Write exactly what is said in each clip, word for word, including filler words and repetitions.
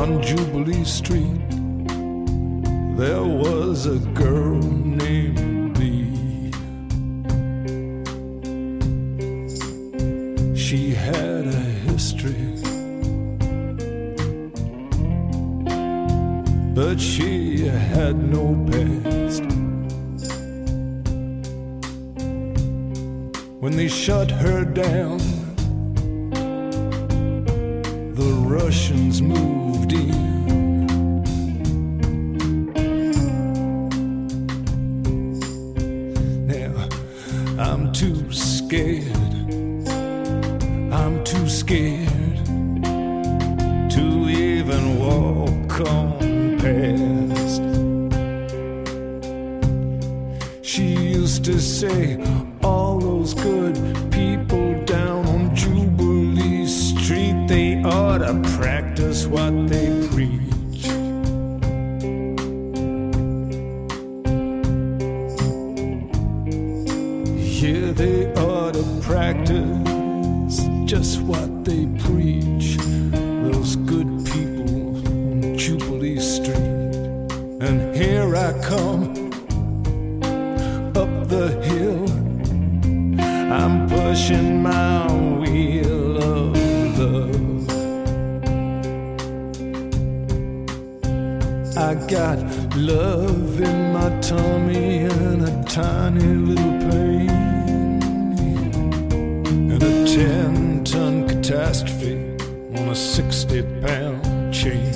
On Jubilee Street, there was a girl named Bee. She had a history, but she had no past. When they shut her down, the Russians moved in. Now I'm too scared, I'm too scared to even walk on past. She used to say, all those good people down on Jubilee Street, they ought to practice what they preach. Yeah, they ought to practice just what they preach. Those good people on Jubilee Street. And here I come up the hill, I'm pushing my wheel of love. I got love in my tummy and a tiny little pain, and a ten-ton catastrophe on a sixty-pound chain.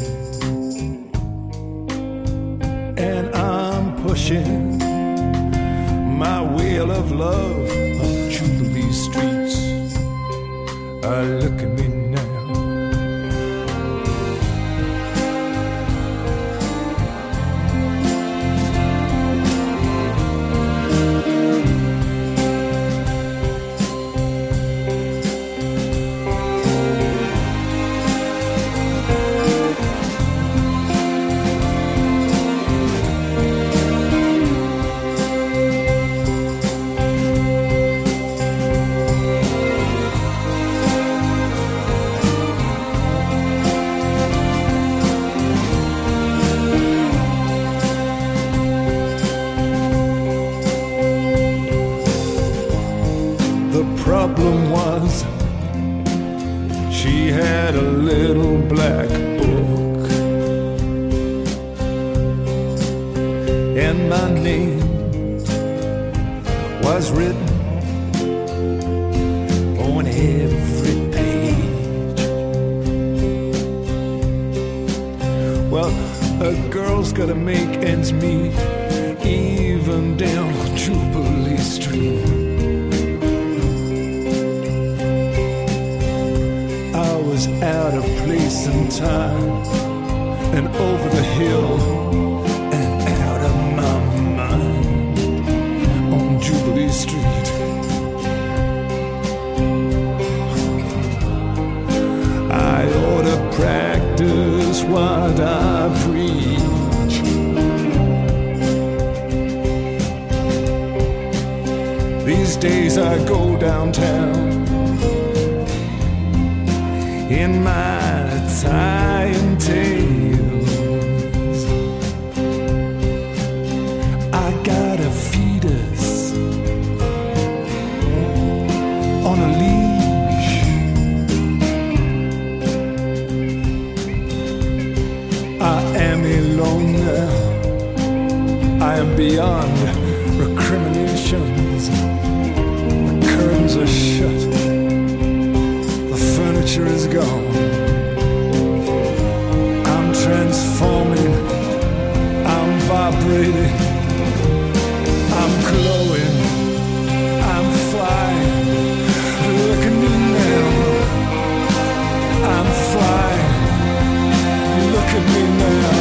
And I'm pushing my wheel of love up Jubilee streets. Uh, look at me now. Problem was, she had a little black book, and my name was written on every page. Well, a girl's gotta make ends meet, even down Jubilee Street. Out of place and time, and over the hill and out of my mind on Jubilee Street. I ought to practice what I preach. These days I go downtown in my tie and tails. I got a fetus on a leash. I am alone now, I am beyond recriminations. The curtains are shut, furniture is gone. I'm transforming, I'm vibrating, I'm glowing, I'm flying. Look at me now, I'm flying. Look at me now.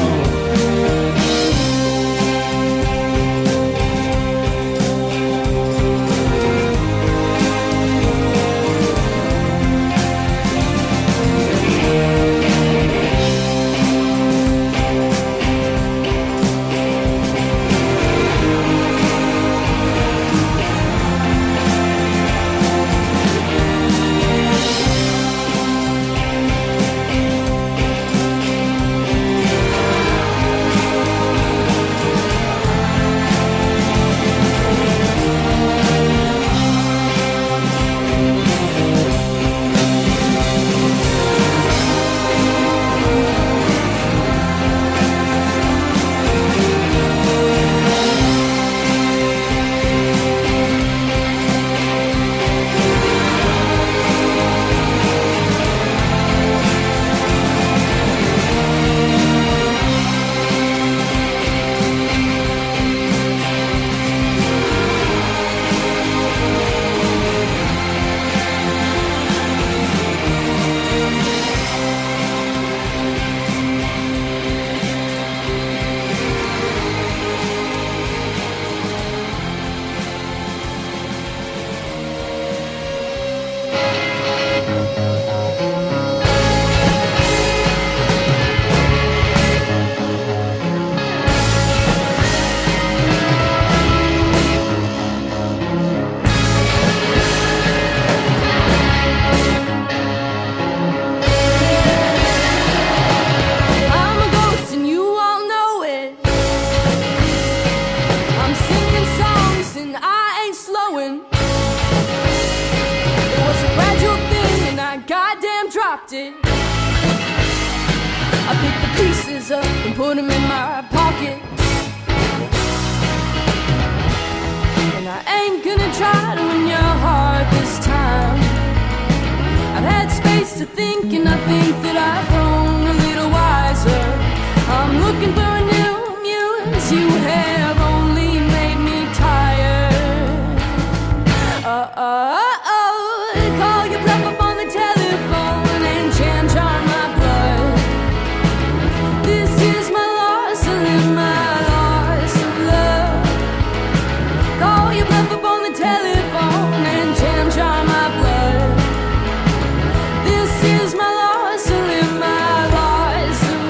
to think, and I think that I've grown a little wiser. I'm looking for a new muse. You have only made me tired. Uh uh oh, call your bluff up on the telephone and jam jar my blood. This is my loss, and in my loss of love. Call your bluff up on the telephone and jam jar my blood. This is my loss, and in my loss of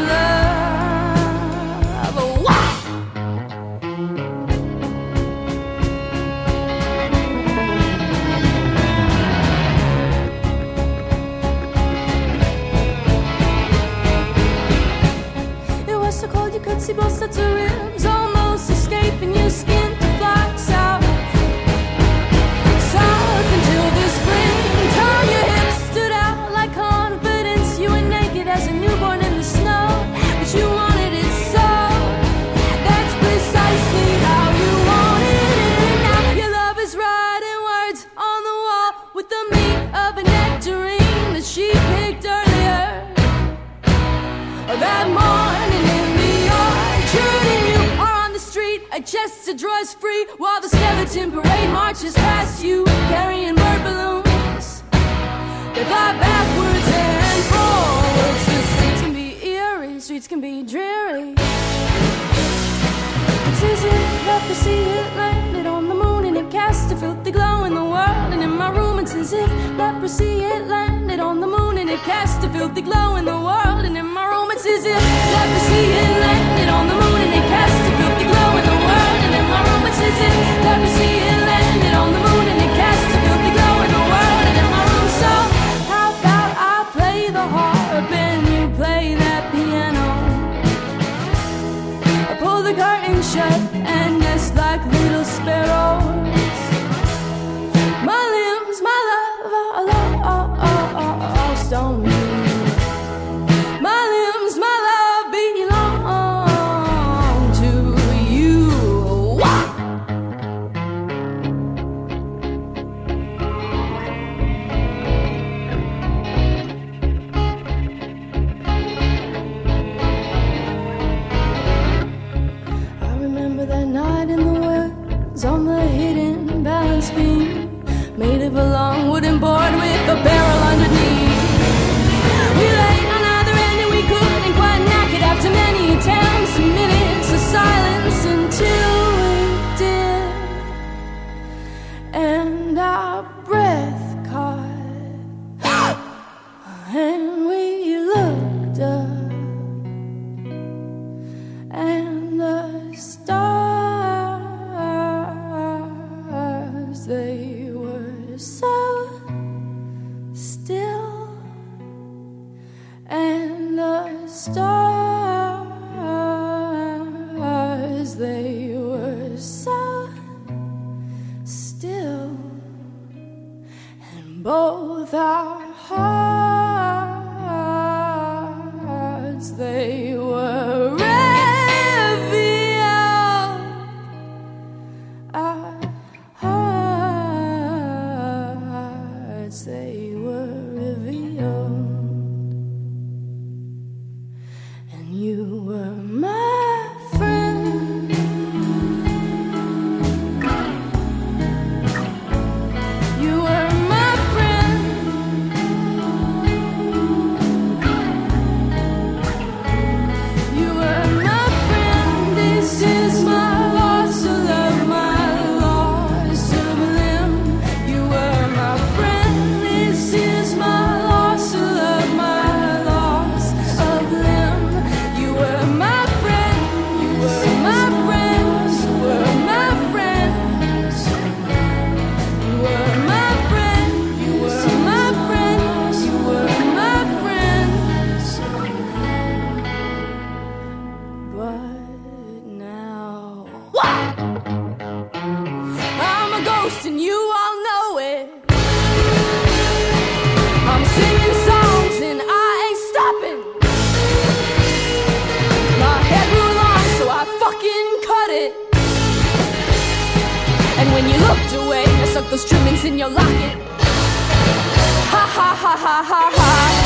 love. Wah! It was so cold you could see both sets of ribs, almost escaping your skin to fly south. South until the springtime, your hips stood out like confidence. You were naked as a newborn in the snow, but you wanted it so. That's precisely how you wanted it. Now your love is writing words on the wall with the meat of a nectarine that she picked earlier. That morning in the orchard, and you are on the street, a jester draws free while the skeleton parade marches past you, carrying bird balloons. They fly backwards and forwards. The streets can be eerie, streets can be dreary. It's as if leprosy it landed on the moon and it cast a filthy glow in the world. And in my room it's as if leprosy it landed on the moon and it cast a filthy glow in the world. And in my room it's as if leprosy it landed on the moon and it cast a filthy glow in the world. And in my room it's as if leprosy it landed on the moon and it cast a filthy glow in the world. And in my room, so how about I play the harp and you play that piano? I pull the curtain shut and nest like little sparrows. My limbs, my love, all, all, all, all, all stone. My limbs, my love belong to you. Wah! I remember that night in the woods on the hidden balance beam, made of a long wooden board with a barrel underneath. We lay on either end and we couldn't quite knock it after many attempts and minutes of silence until we did. And our breath caught and we looked up and the stars, they were so still. And the stars, they were so still. And both our hearts, they were revealed. Our hearts, they were revealed. And you were my friend. You were my friend. You were my friend. This is my loss of love, my loss of limb. You were my friend. This is my loss of love, my loss of limb. You were my friend. You were my friend. You were my friend. You were my friend. You were my friend. You were my friend. But now I'm a ghost and you all know it. I'm singing songs and I ain't stopping. My hair grew long so I fucking cut it. And when you looked away, I sucked those trimmings in your locket. Ha ha ha ha ha ha.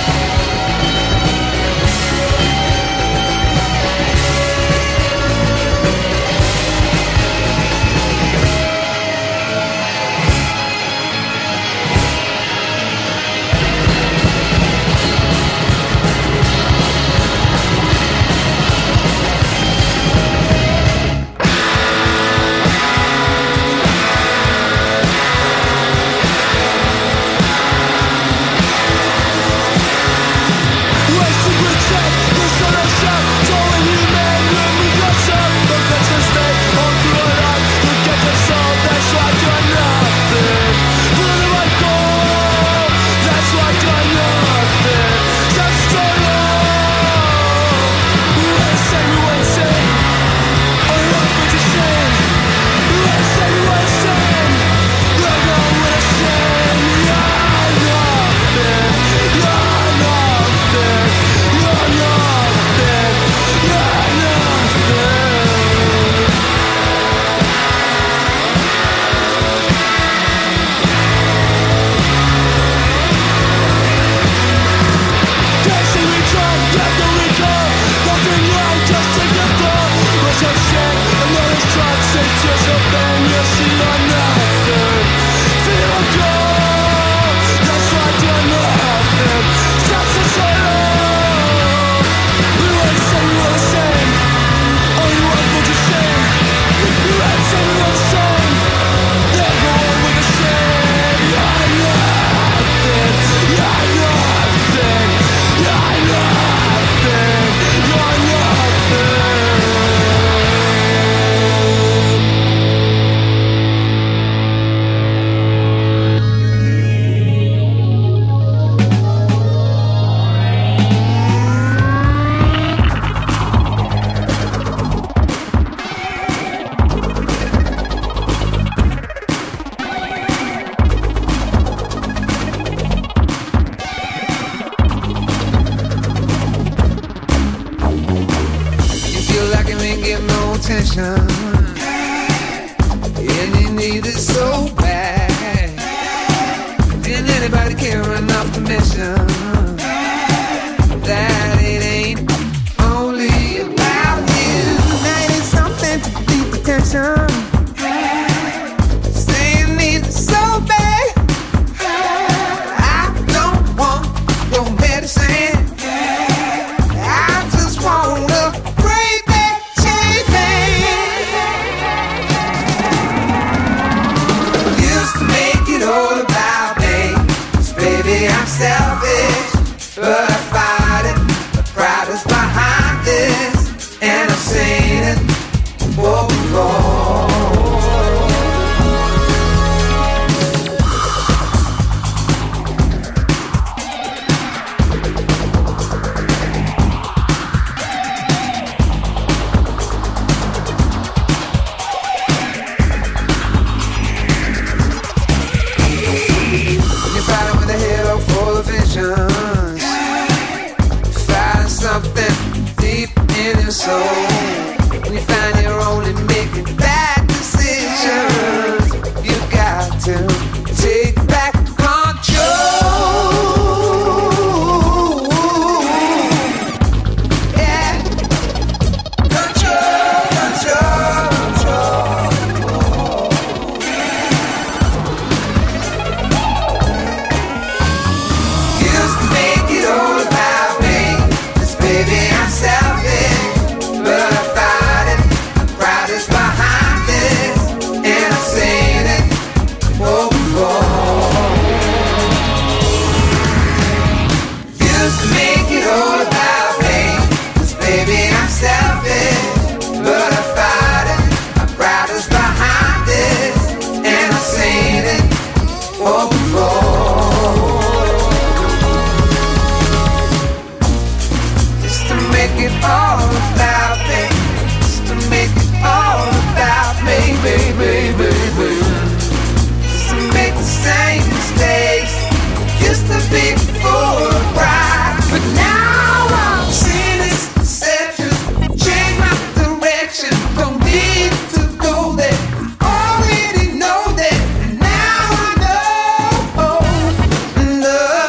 Already know that, and now I know.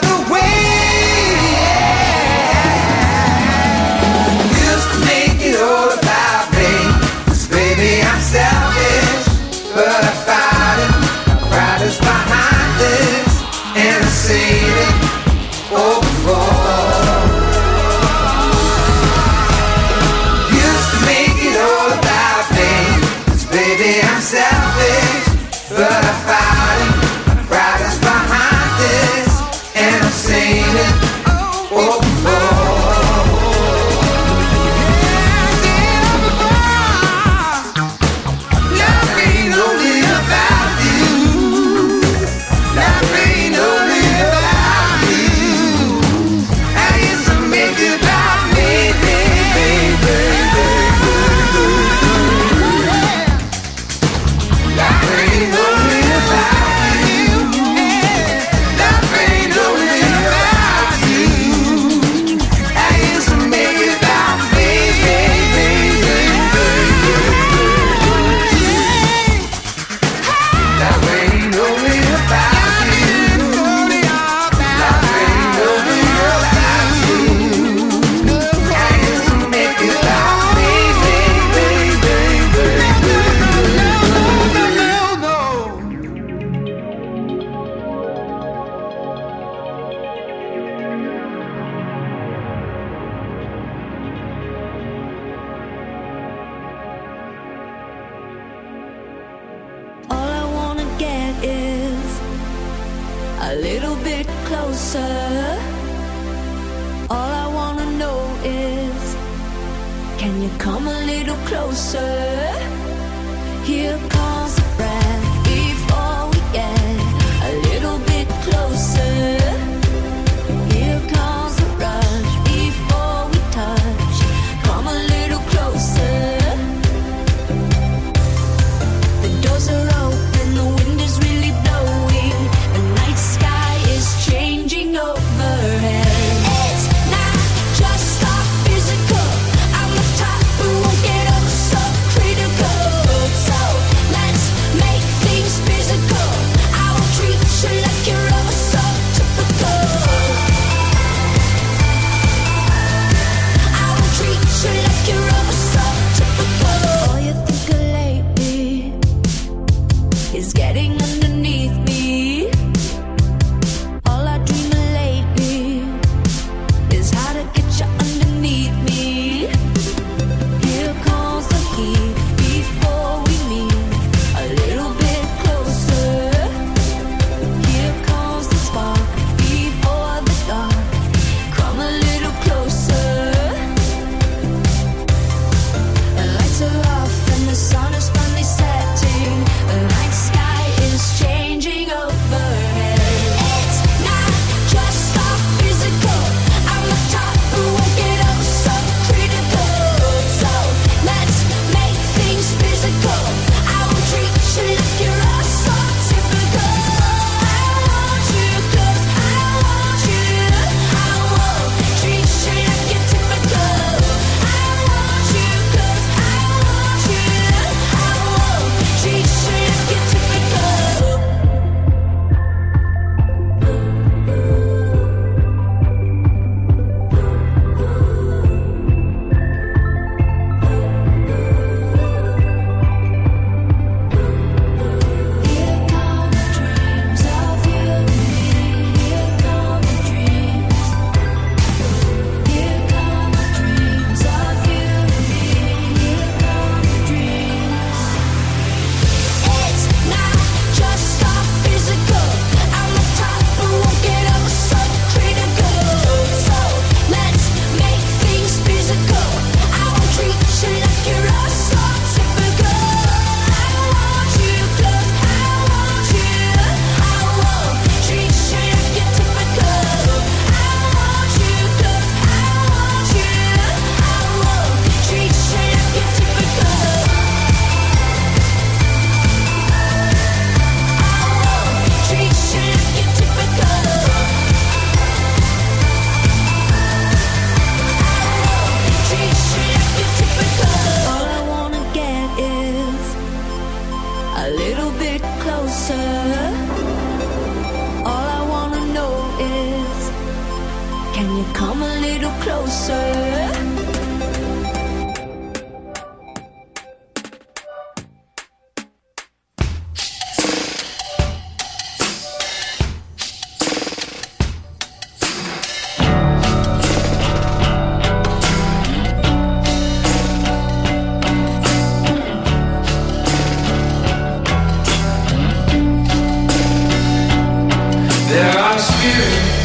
and I've seen it all before. Used to make it all about me, 'cause baby I'm selfish, but I found it, my pride is behind this, and I've seen it all before. my spirit.